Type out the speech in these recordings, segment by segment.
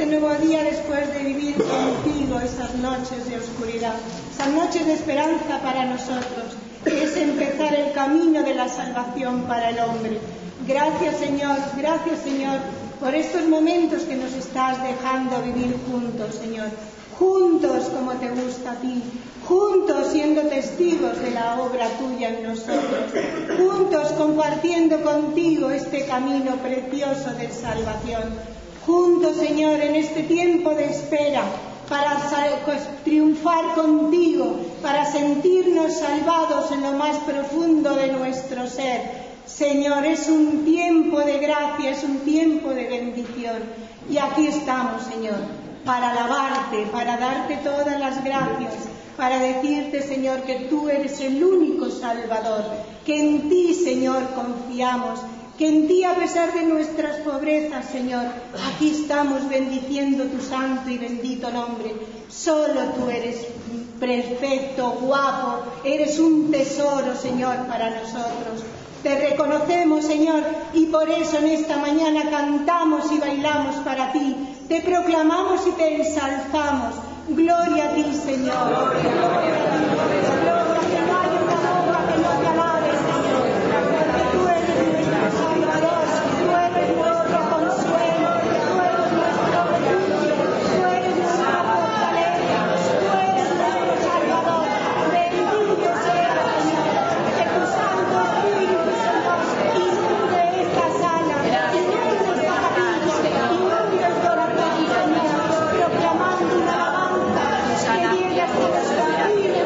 nuevo día después de vivir contigo esas noches de oscuridad, esas noches de esperanza para nosotros, que es empezar el camino de la salvación para el hombre. Gracias, Señor, por estos momentos que nos estás dejando vivir juntos, Señor. Juntos como te gusta a ti, juntos siendo testigos de la obra tuya en nosotros, juntos compartiendo contigo este camino precioso de salvación, juntos, Señor, en este tiempo de espera, para triunfar contigo, para sentirnos salvados en lo más profundo de nuestro ser. Señor, es un tiempo de gracia, es un tiempo de bendición, y aquí estamos, Señor, para alabarte, para darte todas las gracias, para decirte, Señor, que tú eres el único Salvador, que en ti, Señor, confiamos, que en ti, a pesar de nuestras pobrezas, Señor, aquí estamos bendiciendo tu santo y bendito nombre. Solo tú eres perfecto, guapo, eres un tesoro, Señor, para nosotros. Te reconocemos, Señor, y por eso en esta mañana cantamos y bailamos para ti. Te proclamamos y te ensalzamos. Gloria a ti, Señor. Gloria a ti, gloria, que no hay una boca que no te alabe, Señor. Porque tú eres nuestro Salvador, tú eres nuestro consuelo, tú eres nuestro refugio, tú eres nuestra fortaleza, tú eres nuestro Salvador. Bendito sea, Señor, que tu Santo Espíritu, Señor, inunde esta sala, inunde esta capilla, inunde este oratorio, Señor, proclamando una alabanza que llegue hasta los confines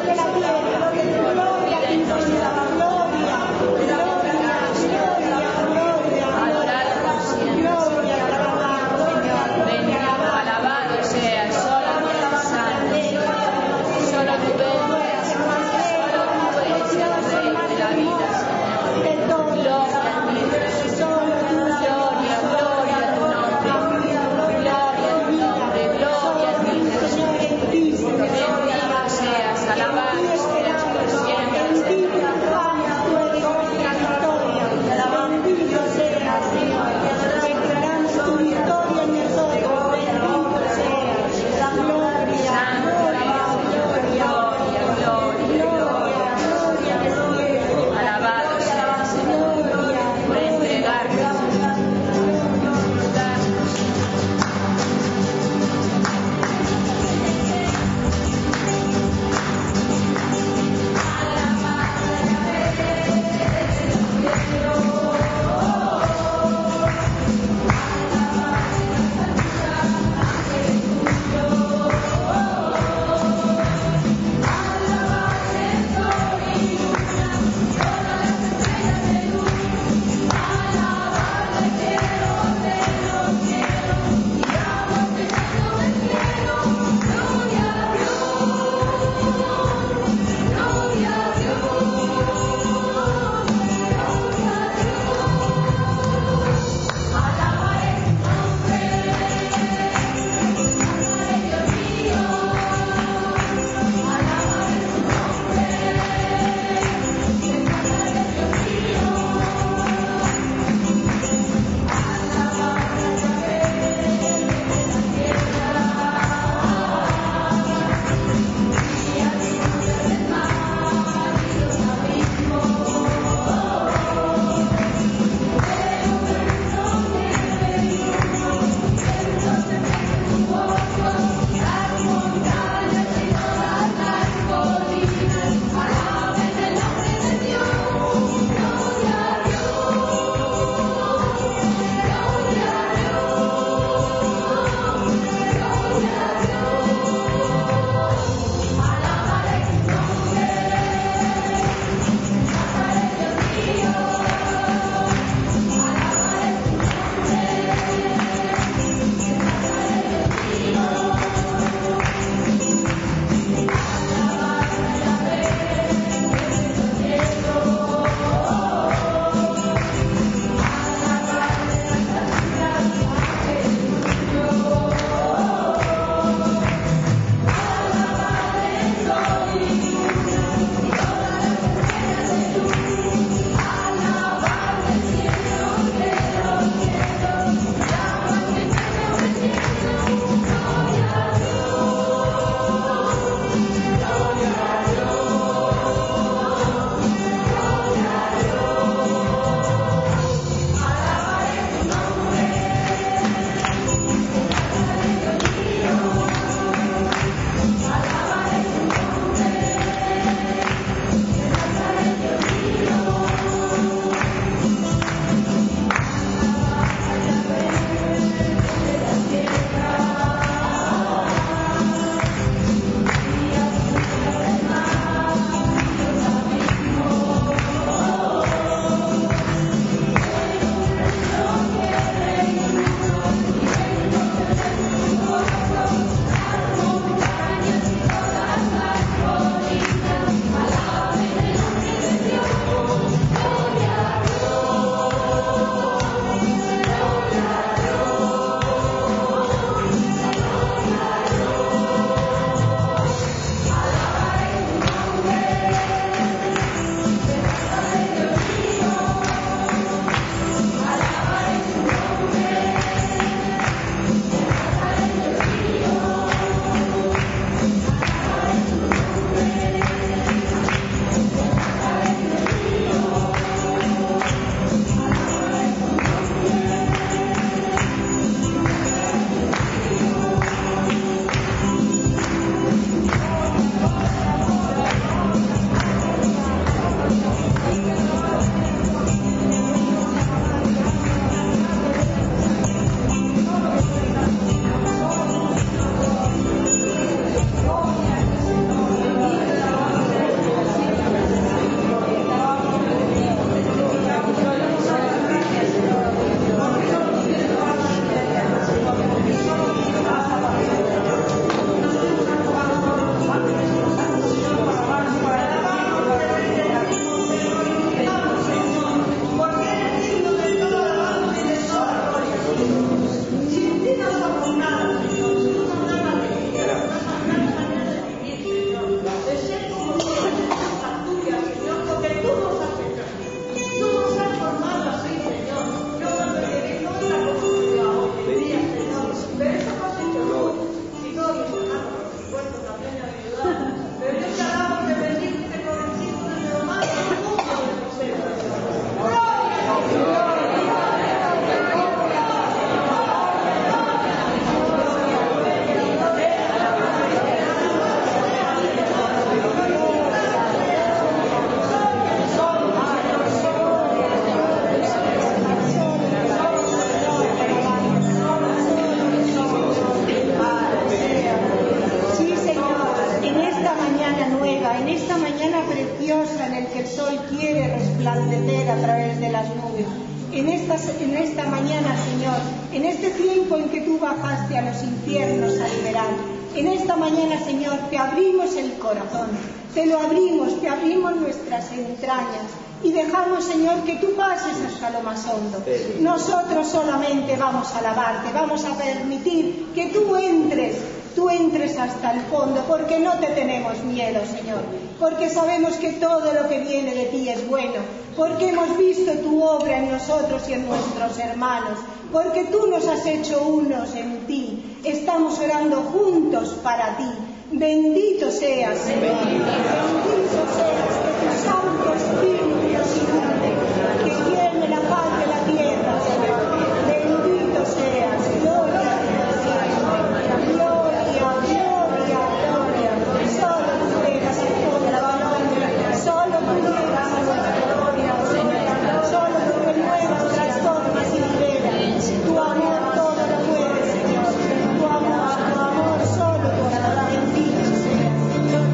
aurora, en esta mañana preciosa en el que el sol quiere resplandecer a través de las nubes. En esta mañana, Señor, en este tiempo en que tú bajaste a los infiernos a liberar, en esta mañana, Señor, te abrimos el corazón, te lo abrimos, te abrimos nuestras entrañas y dejamos, Señor, que tú pases hasta lo más hondo. Nosotros solamente vamos a alabarte, vamos a permitir que tú entres hasta el fondo, porque no te tenemos miedo, Señor, porque sabemos que todo lo que viene de ti es bueno, porque hemos visto tu obra en nosotros y en nuestros hermanos, porque tú nos has hecho unos en ti, estamos orando juntos para ti. Bendito seas, Señor, bendito seas, que tu Santo Espíritu nos inunde, que llene la paz de la tierra, Señor. Bendito seas, gloria a Dios, gloria, gloria, gloria. Solo tú eres el poder, solo tú eres nuestra gloria, Señor. Solo tú renuevas, transformas y liberas. Tu amor todo lo puede, Señor. Tu amor, solo tu amor. Bendito seas, Señor.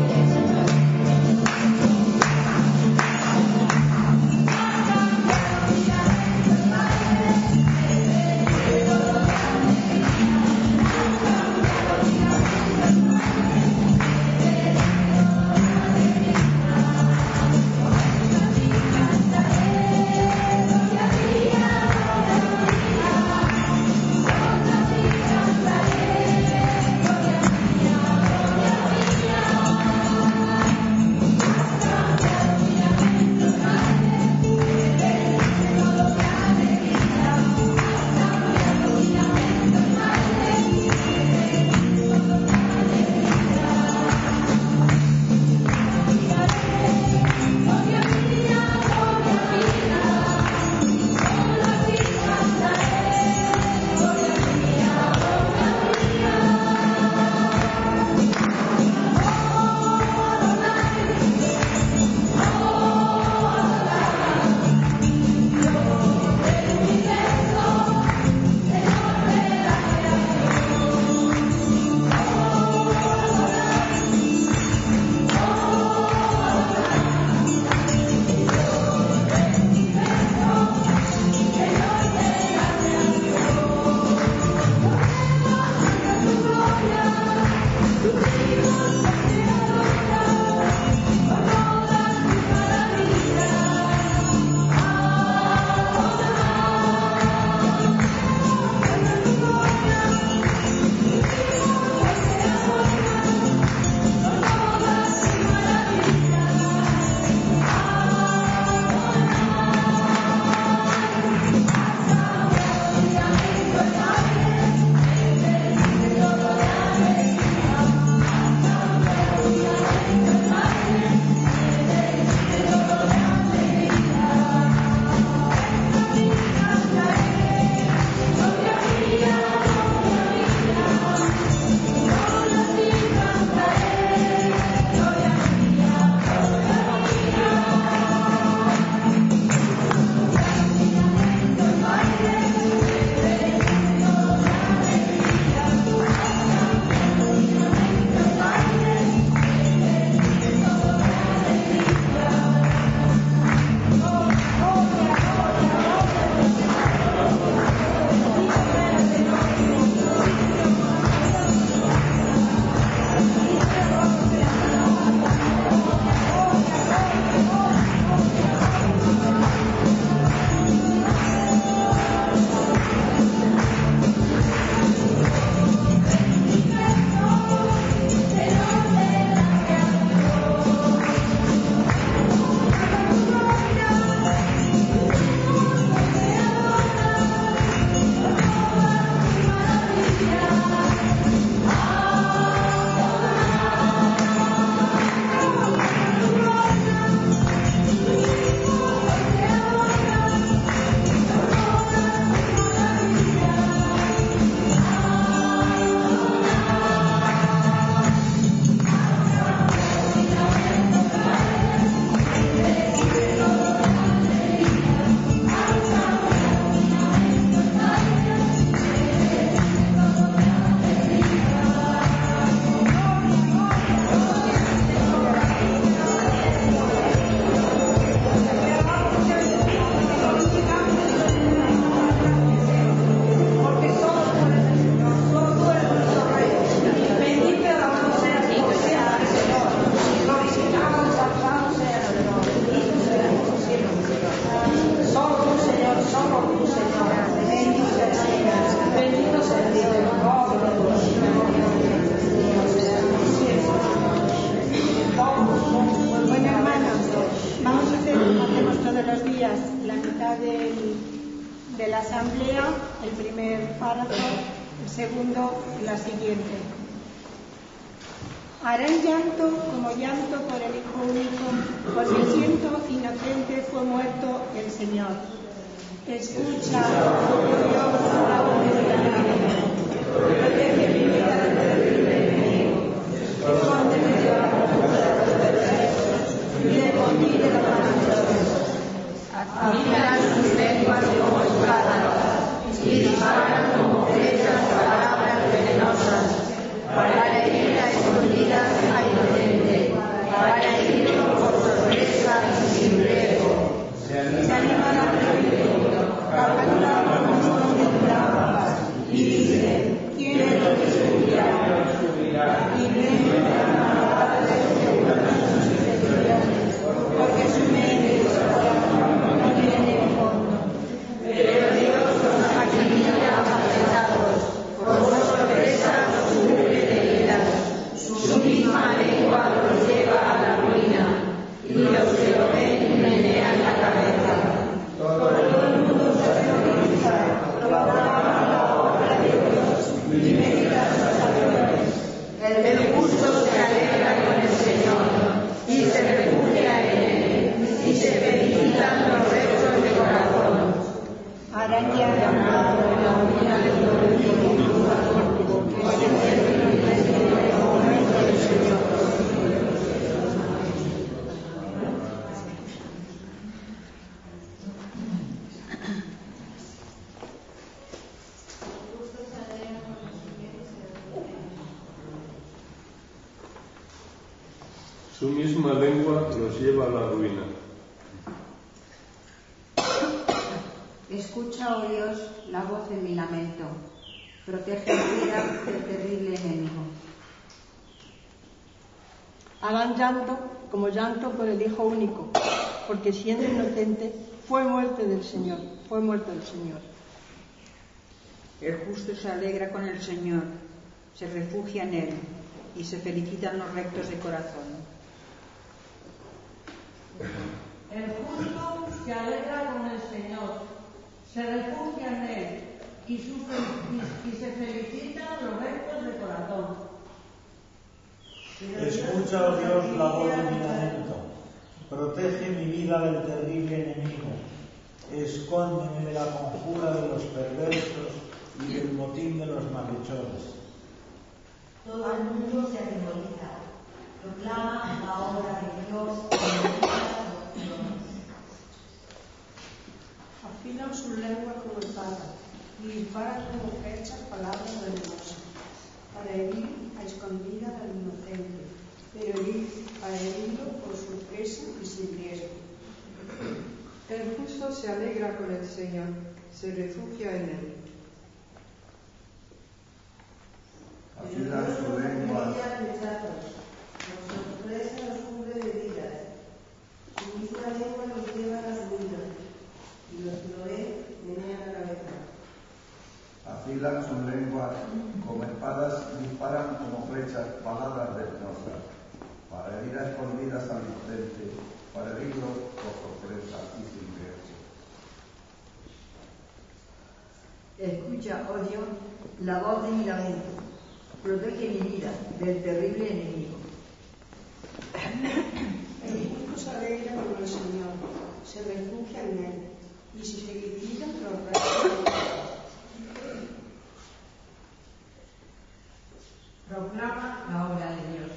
la mitad de la asamblea, el primer párrafo, el segundo, la siguiente. Harán llanto como llanto por el Hijo único, porque siendo inocente fue muerto el Señor. Escucha, oh Dios, la voz de la gente, protege mi vida del terrible enemigo, escóndeme de la locura de los perversos y de contigo de los malhechores. Afilan sus lenguas como espadas y disparan como flechas palabras venenosas, para herir a escondidas a inocente, para herirlo por sorpresa y sin riesgo. Se animan a cabalgan como de trampas y dicen: ¿quién es lo que subirá? Y vienen a la de sus intenciones, porque su mente y su corazón no tienen fondo. Pero Dios los acribilla apretados, por sorpresa los cubre de ira. Su misma lengua los lleva a la ruina, y los que lo ven menean la cabeza. Todo el mundo se aterroriza, proclama la obra de Dios y medita sus acciones. El justo se alegra con el Señor y se refugia en él, y se felicitan los rectos de corazón. Harán ya llamado en la ruina del dolorido, que se siente en el momento del Señor. Su misma lengua los lleva a la ruina. Escucha, oh Dios, la voz de mi lamento. Protege mi vida del terrible enemigo. Hagan llanto como llanto por el Hijo único, porque siendo inocente fue muerto del Señor. El justo se alegra con el Señor, se refugia en él, y se felicitan los rectos de corazón. El justo se alegra con el Señor, se refugia en él y se felicitan los rectos de corazón. Escucha, oh Dios, la voz de mi lamento. Protege mi vida del terrible enemigo. Escóndeme de la conjura de los perversos y del motín de los malhechores. Todo el mundo se atemoriza, proclama la obra de Dios y medita sus acciones. Afilan su lengua como espada y disparan como flechas palabras venenosas, para herir a escondidas al inocente, para herirlo por sorpresa y sin riesgo. El justo se alegra con el Señor, se refugia en él. Afilan su lengua por sorpresa los cubre de heridas. Su misma lengua los lleva a la ruina, y los que lo ven menean la cabeza. Afilan su lengua como espadas y disparan como flechas palabras venenosas, para herir a escondidas al inocente, para herirlo por sorpresa y sin riesgo. Escucha, oh Dios, la voz de mi lamento. Protege mi vida del terrible enemigo. El justo se alegra con el Señor, se refugia en él, y se felicitan los rectos de corazón. Proclama la obra de Dios.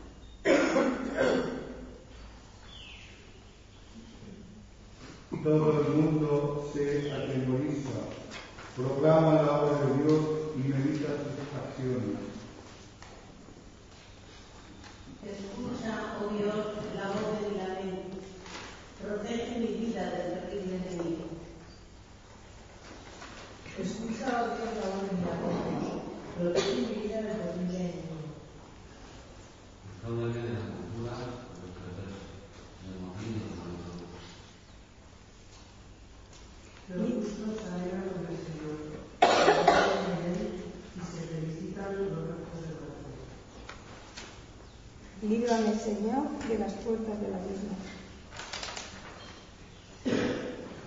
Todo el mundo se atemoriza, proclama la obra de Dios y medita sus acciones. Escucha, oh Dios, la voz de mi lamento. Protege mi vida del terrible enemigo. Escucha, oh Dios, la voz de mi lamento. Protege mi vida del terrible enemigo. Los justos se alegran con el Señor, se refugian en él y se felicitan los rectos de corazón. Líbrame, Señor, de las puertas de la vida.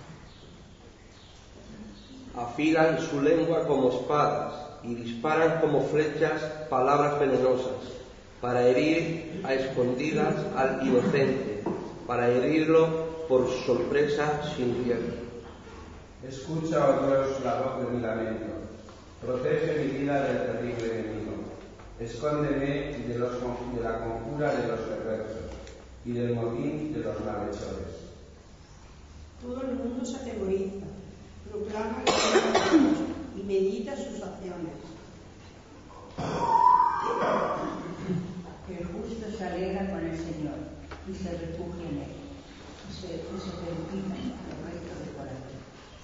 afilan su lengua como espadas y disparan como flechas palabras venenosas, para herir a escondidas al inocente, para herirlo por sorpresa sin riesgo. Escucha, oh Dios, la voz de mi lamento. Protege mi vida del terrible enemigo. Escóndeme de la conjura de los perversos y del motín de los malhechores. Todo el mundo se atemoriza, proclama que es Dios y medita sus acciones. El justo se alegra con el Señor y se refugia en él, y se felicita los rectos de corazón.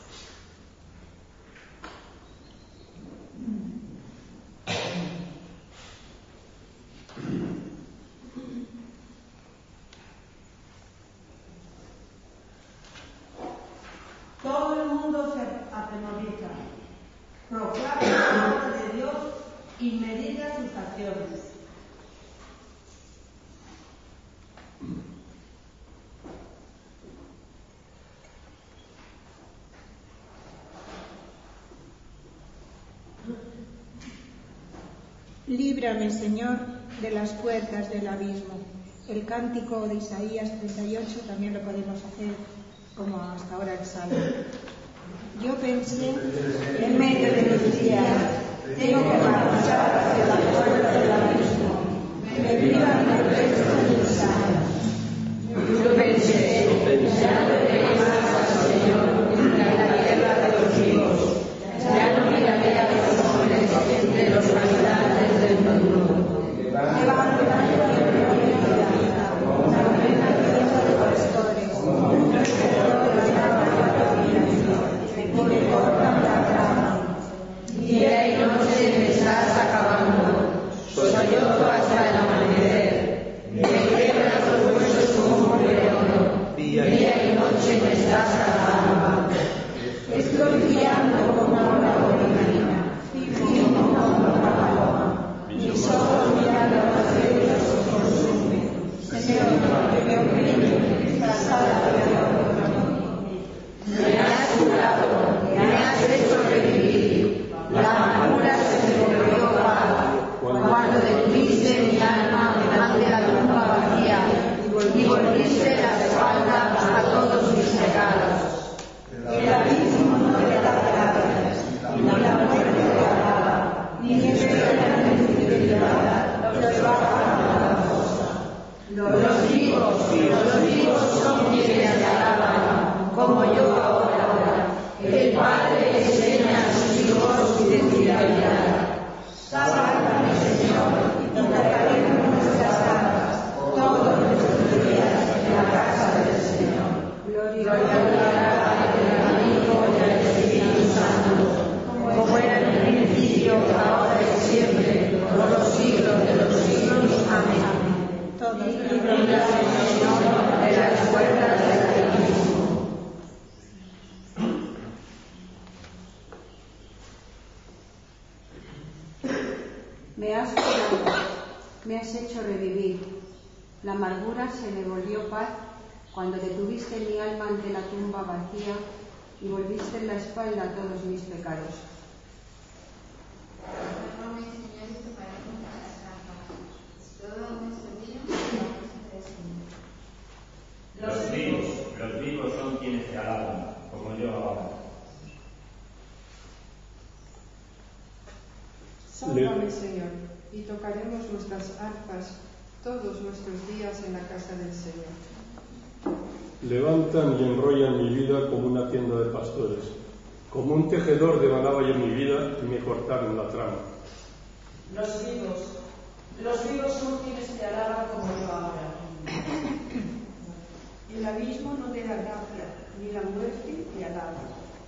Todo el mundo se atemoriza, proclama la obra de Dios y medita sus acciones. Líbrame, Señor, de las puertas del abismo. El cántico de Isaías 38 también lo podemos hacer como hasta ahora el Salmo. Yo pensé, en medio de mis días, tengo que marchar hacia la puerta del abismo. Me privan del resto de mis años. Yo pensé, ya no veré más al Señor en la tierra de los vivos. Ya no miraré a los hombres entre los habitantes del mundo. Levanta una buena tienda de pastores, un regidor de y me cortan la rama. Día y noche me estás acabando, sollozo hasta el amanecer. Me quiebran los huesos como un león. Día y noche me estás acabando. Estoy guiando como una golondrina, firmo como una paloma. Mis ojos miran a los cielos y consumen. Señor, que me oprime, trazada de oro. Me has curado, me has hecho revivir. La amargura se me volvió paz. Cuando detuviste mi alma ante la tumba vacía y volviste la espalda a todos mis pecados. El abismo no te da gracias, ni la muerte te alaba, ni esperan en fidelidad los que bajan a la fosa. Los vivos son quienes te alaban, como yo ahora. El Padre enseña a sus hijos su fidelidad. Sálvame, Señor, y tocaremos nuestras armas todos nuestros días en la casa del Señor. Gloria al Padre, al Hijo y al Espíritu Santo, como era en el principio, ahora y siempre, por los siglos de los siglos. Amén. Todos líbranos, Señor, de las puertas del abismo. Me has curado, me has hecho revivir. La amargura se me volvió paz cuando detuviste mi alma ante la tumba vacía y volviste en la espalda a todos mis pecados. Los vivos son quienes te alaban, como yo ahora. Sálvame, Señor, y tocaremos nuestras arpas todos nuestros días en la casa del Señor. Levantan y enrollan mi vida como una tienda de pastores. Como un tejedor devanaba yo mi vida y me cortaron la trama. Los vivos son quienes te alaban como yo ahora. El abismo no te da gracia, ni la muerte te alaba.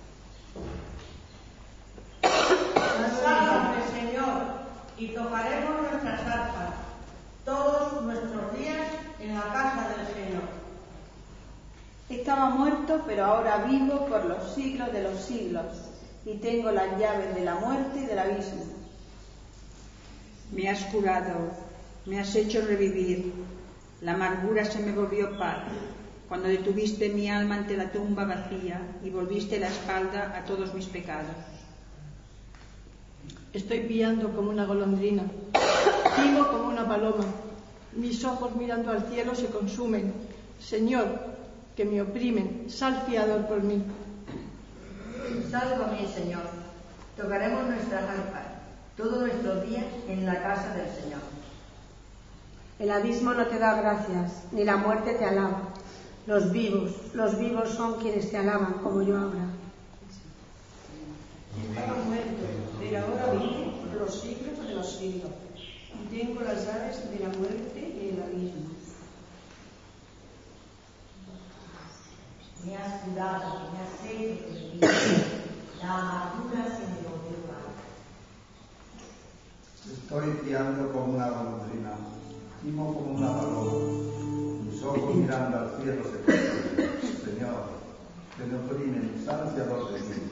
Sálvame, Señor, y tocaremos nuestras arpas todos nuestros días en la casa del Señor. Estaba muerto, pero ahora vivo por los siglos de los siglos, y tengo las llaves de la muerte y del abismo. Me has curado, me has hecho revivir. La amargura se me volvió paz cuando detuviste mi alma ante la tumba vacía y volviste la espalda a todos mis pecados. Estoy pillando como una golondrina, vivo como una paloma. Mis ojos mirando al cielo se consumen. Señor, que me oprimen, sal fiador por mí. Salva a mí, Señor. Tocaremos nuestras arpas todos nuestros días en la casa del Señor. El abismo no te da gracias, ni la muerte te alaba. Los vivos son quienes te alaban, como yo ahora. Estaba muerto, pero ahora vivo por los siglos de los siglos, y tengo las llaves de la muerte y el abismo. Me has curado, me has hecho revivir, la amargura se me volvió mal. Estoy guiando como una golondrina, gimo como una paloma, mis ojos mirando al cielo se consumen. Señor, que me oprimen, sal fiador de mí.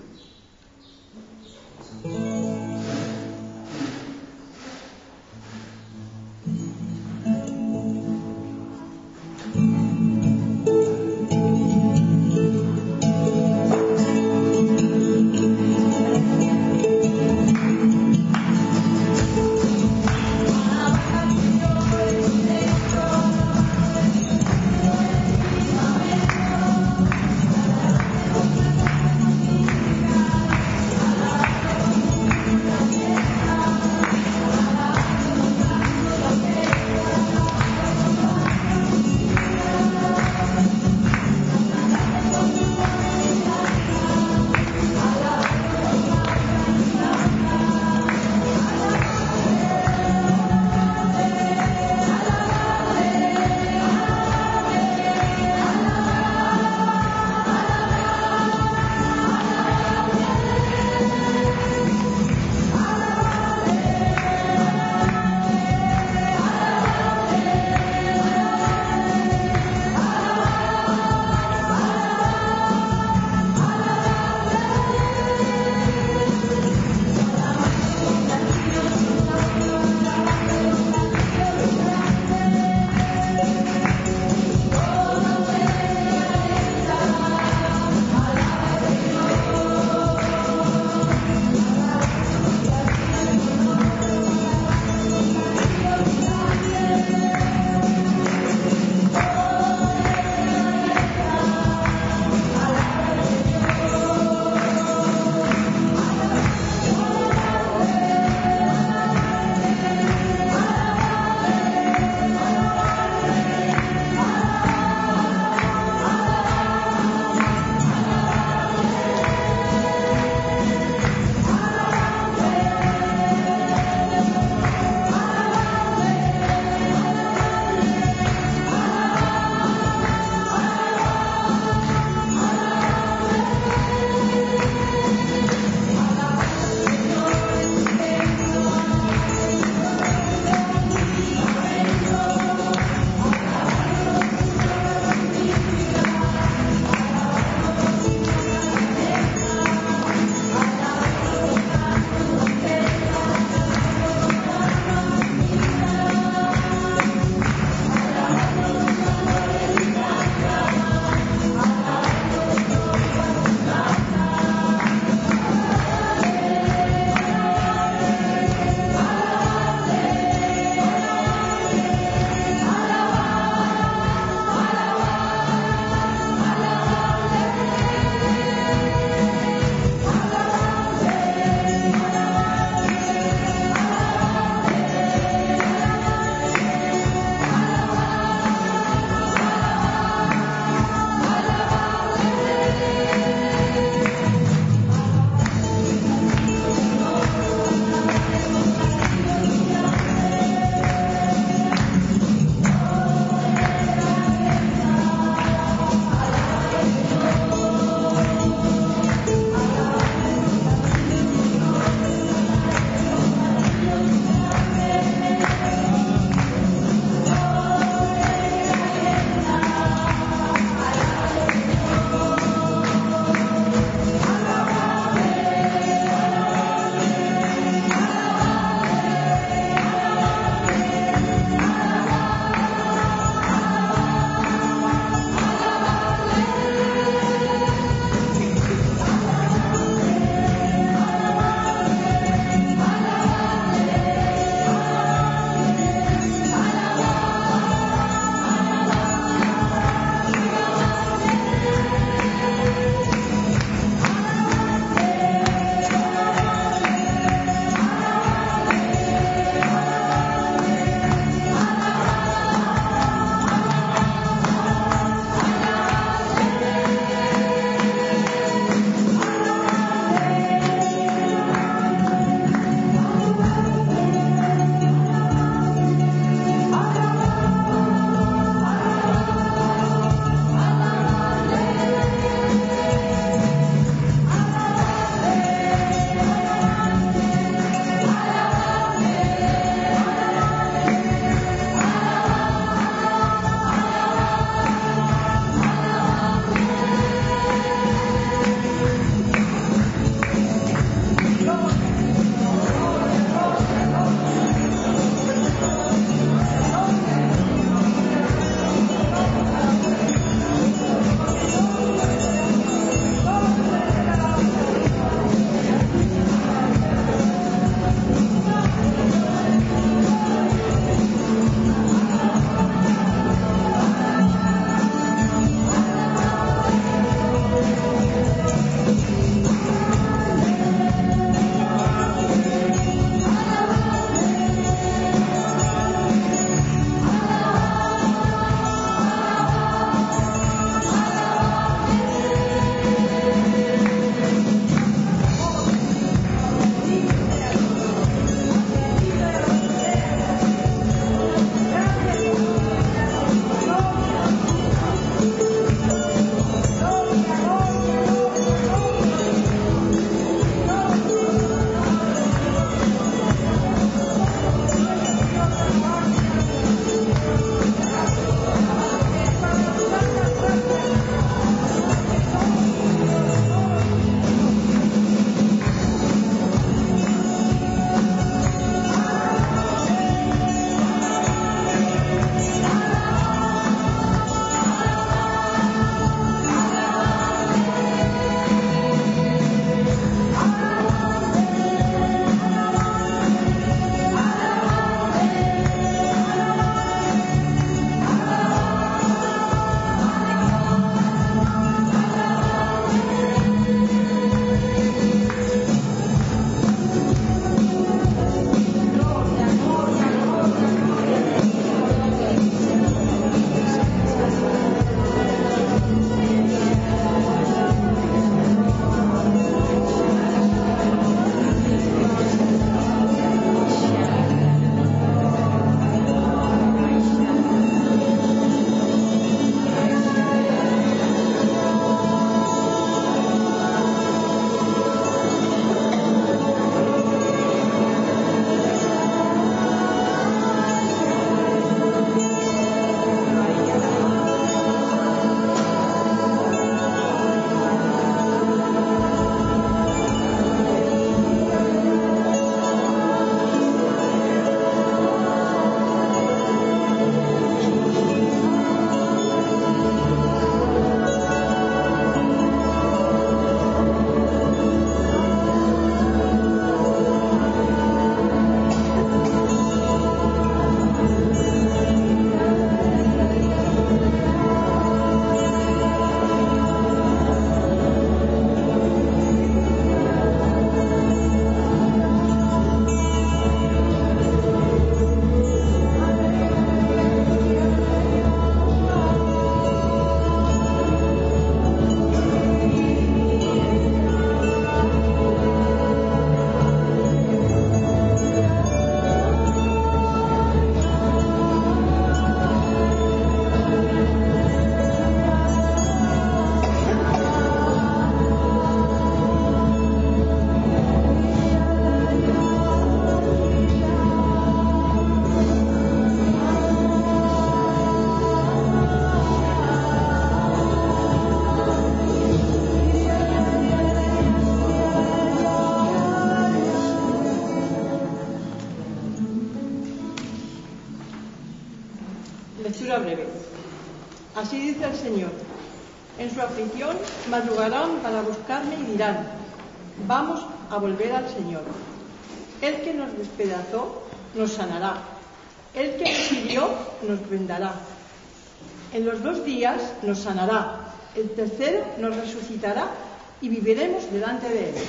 Así dice el Señor. En su aflicción madrugarán para buscarme y dirán, vamos a volver al Señor. El que nos despedazó nos sanará. El que nos hirió nos vendará. En los 2 días nos sanará. El tercero nos resucitará y viviremos delante de Él.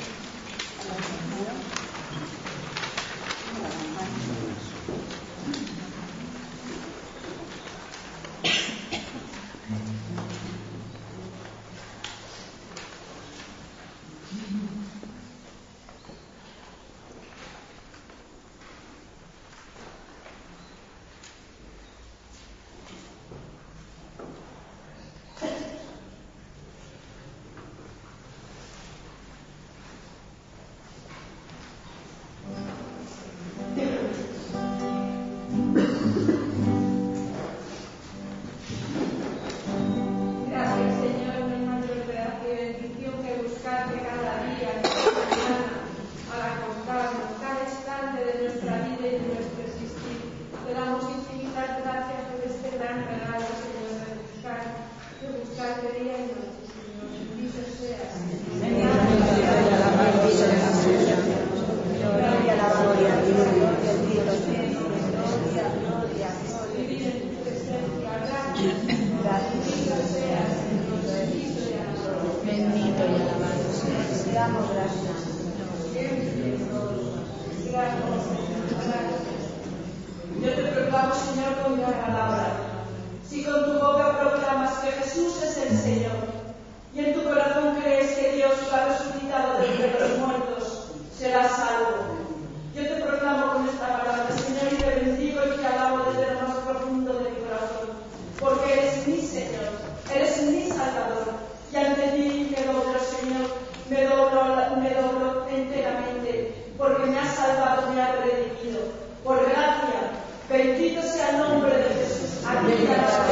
Yo te proclamo, Señor, con mi palabra. Si con tu boca proclamas que Jesús es el Señor, y en tu corazón crees que Dios lo ha resucitado de entre los muertos, serás salvo. Yo te proclamo con esta palabra, Señor, y te bendigo y te alabo desde lo más profundo de mi corazón, porque eres mi Señor, eres mi Salvador, y ante ti me doblo, Señor, me doblo enteramente, porque me has salvado, me has redimido. Por gracia, bendito sea el nombre de Jesús. Aquí a la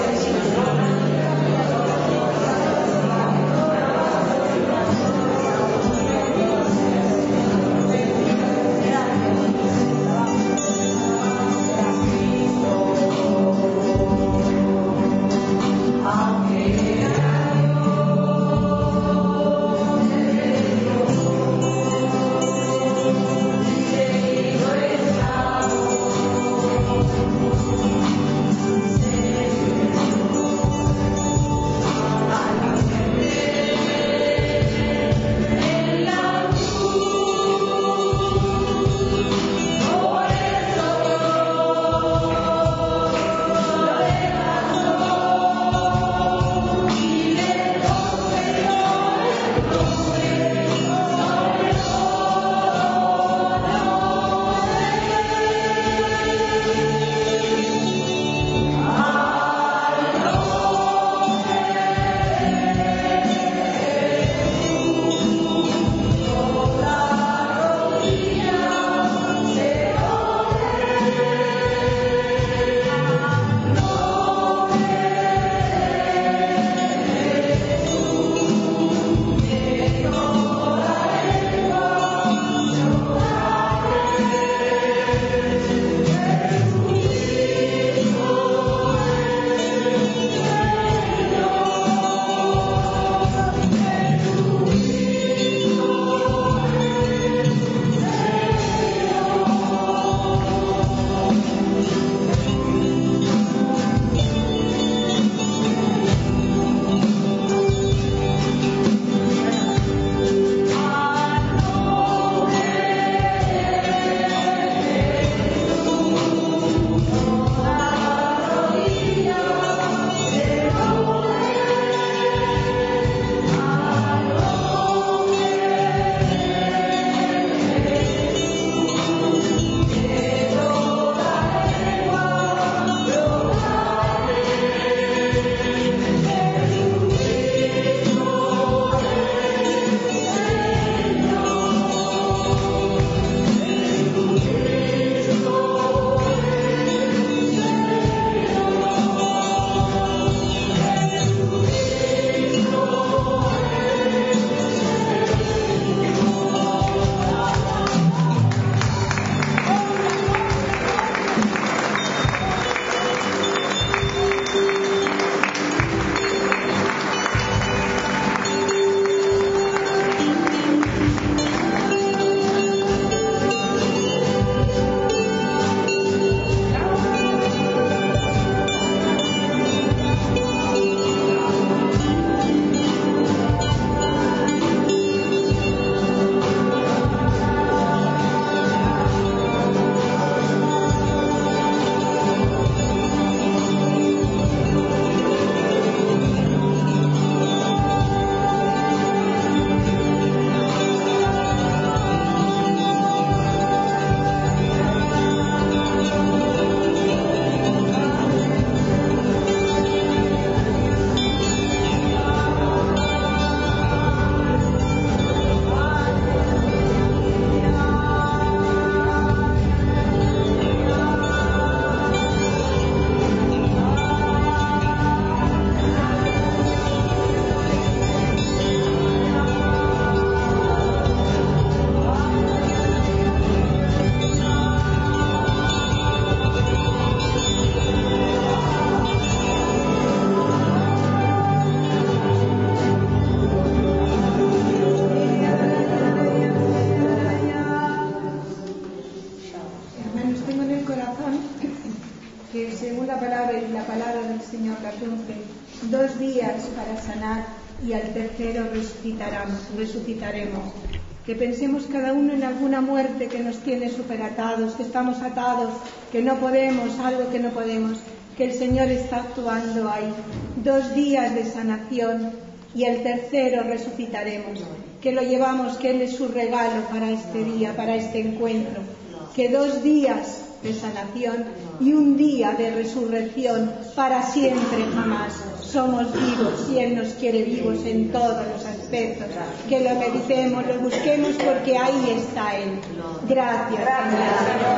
Señor 14, 2 días para sanar y al tercero resucitaremos. Que pensemos cada uno en alguna muerte que nos tiene superatados, que estamos atados, que no podemos, algo que no podemos, que el Señor está actuando ahí. 2 días de sanación y el tercero resucitaremos. Que lo llevamos, que Él es su regalo para este día, para este encuentro. Que 2 días de sanación y 1 día de resurrección para siempre jamás. Somos vivos y Él nos quiere vivos en todos los aspectos. Que lo meditemos, lo busquemos porque ahí está Él. Gracias, Señor.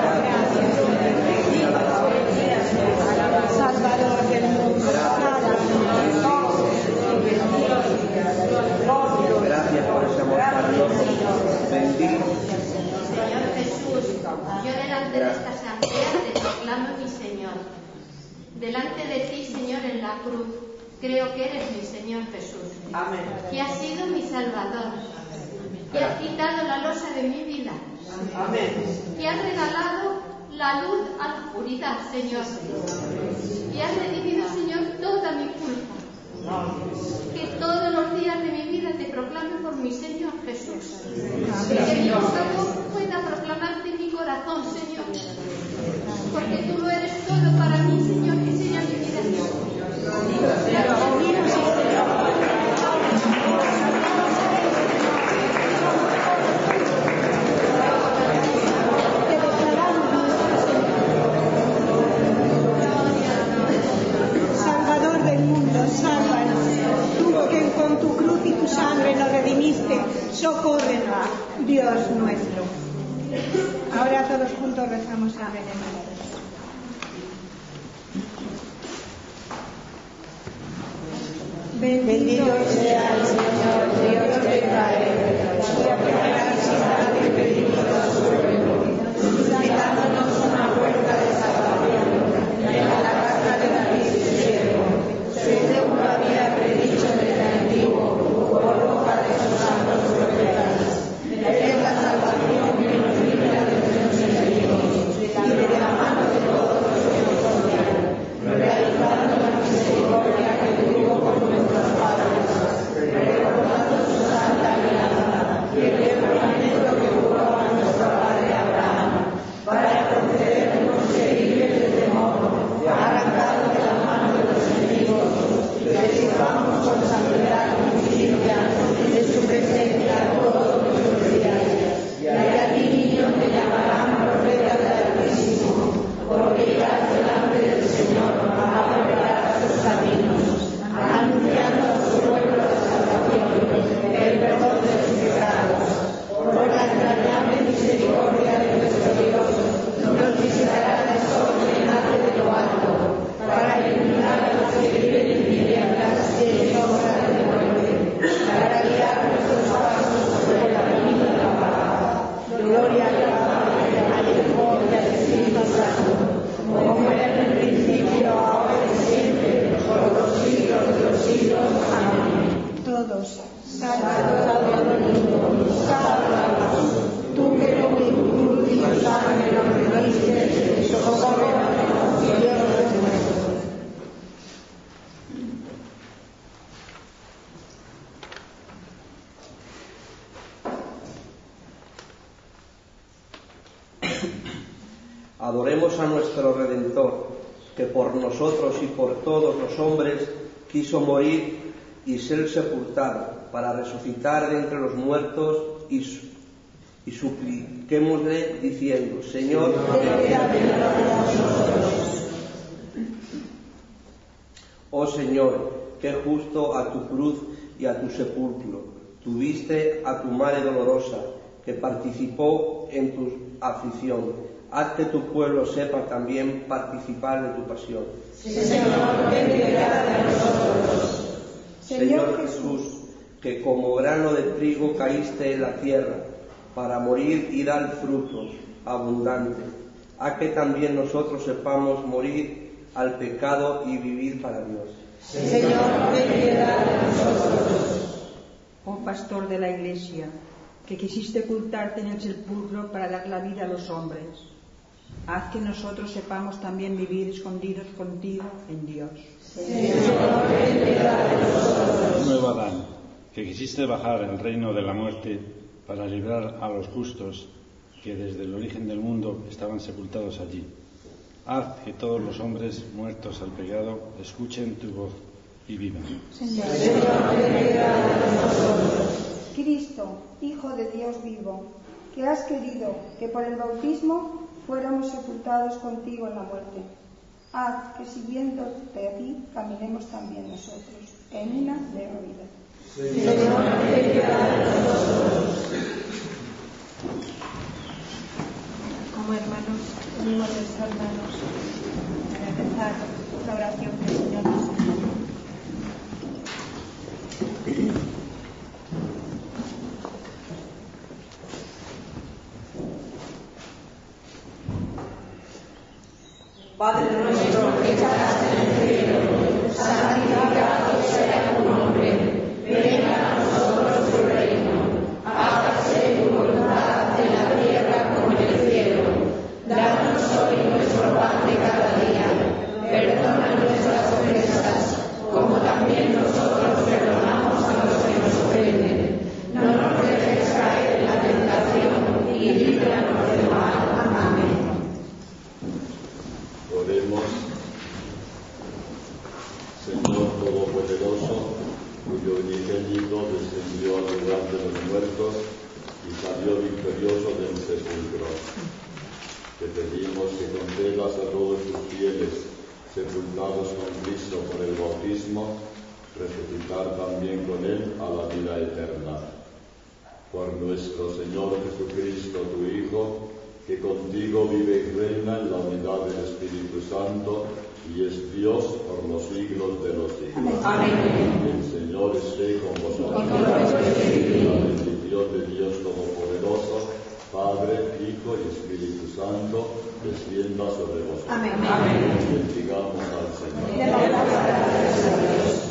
Gracias. Salvador del mundo. Gracias por ese amor maravilloso. Bendito. Señor Jesús, yo delante de esta asamblea te proclamo mi Señor. Delante de ti, Señor, en la cruz, creo que eres mi Señor Jesús. Amén. Que has sido mi Salvador. Que has quitado la losa de mi vida. Amén. Que has regalado la luz a la oscuridad, Señor. Y has redimido, Señor, toda mi culpa. Que todos los días de mi vida te proclame por mi Señor Jesús. Que mi boca pueda proclamarte en mi corazón, Señor. Porque tú lo eres todo para mí, Señor, que sea mi vida. Salvador del mundo, sálvanos. Tú que con tu cruz y tu sangre nos redimiste, socórrenos, Dios nuestro. Ahora todos juntos rezamos a María. Bendito sea el Señor, Dios de Israel, cuya generosidad y redimido sobre nosotros, dándonos una puerta de salvación, en la casa de David su siervo, según lo había predicho desde el antiguo, por boca de sus santos profetas. Es la salvación que nos libra de nuestros enemigos y de la mano de todos los que nos odian, realizando la misericordia que tuvo con nuestros padres, recordando su santa alianza y el juramento que juró a nuestro padre Abraham, para concedernos que libres de temor, arrancados de la mano de los enemigos, que sirvamos con santidad y justicia de su presencia todos nuestros días. Y a ti, niño, te llamarán profeta del Altísimo, porque irás delante del Señor a preparar sus caminos, anunciando a su pueblo la salvación, el perdón de sus pecados. Por la entrañable misericordia de nuestro Dios, nos visitará el sol que nace de lo alto, para iluminar a los que viven en tinieblas y en sombra de muerte, para guiar nuestros pasos sobre el camino de la paz. Gloria al Padre, al Hijo y al Espíritu Santo, como era en el principio, ahora y siempre, por los siglos de los siglos. Amén. Todos, Salvador del mundo, sálvanos, tú que con mi cruz y tu sangre nos redimiste, socórrenos, Dios nuestro. Adoremos a nuestro Redentor, que por nosotros y por todos los hombres quiso morir y ser sepultado, para resucitar de entre los muertos, y supliquémosle diciendo: Señor, oh Señor, que justo a tu cruz y a tu sepulcro tuviste a tu madre dolorosa, que participó en tu aflicción. Haz que tu pueblo sepa también participar de tu pasión. Señor, ten piedad de nosotros. Señor Jesús, que como grano de trigo caíste en la tierra, para morir y dar frutos abundantes. Haz que también nosotros sepamos morir al pecado y vivir para Dios. Señor, ten piedad de nosotros. Oh pastor de la Iglesia, que quisiste ocultarte en el sepulcro para dar la vida a los hombres, haz que nosotros sepamos también vivir escondidos contigo en Dios. Señor, ten piedad de nosotros. Nuevo Adán, que quisiste bajar el reino de la muerte para librar a los justos que desde el origen del mundo estaban sepultados allí. Haz que todos los hombres muertos al pecado escuchen tu voz y vivan. Señor, ten piedad de nosotros. Cristo, Hijo de Dios vivo, que has querido que por el bautismo fuéramos sepultados contigo en la muerte. Haz que siguiéndote a ti caminemos también nosotros en una nueva vida. Señor, ten piedad de nosotros. Como hermanos, unimos nuestras manos para empezar la oración que el Señor nos enseña. Padre nuestro que estás en el cielo, santificado sea tu nombre. Venga a nosotros tu reino. Hágase tu voluntad en la tierra como en el cielo. Danos hoy nuestro pan de cada día. Perdona nuestras ofensas, como también nosotros perdonamos a los que nos ofenden. No nos dejes caer en la tentación y líbranos del mal. Amén. Oremos. Señor Todopoderoso, cuyo unigénito descendió al lugar de los muertos y salió victorioso del sepulcro. Te pedimos que concedas a todos tus fieles, sepultados con Cristo por el bautismo, resucitar también con Él a la vida eterna. Por nuestro Señor Jesucristo, tu Hijo, que contigo vive y reina en la unidad del Espíritu Santo y es Dios por los siglos de los siglos. Amén. El Señor esté con vosotros. La bendición de Dios Todopoderoso, Padre, Hijo y Espíritu Santo, descienda sobre vosotros. Amén. Amén. Bendigamos al Señor.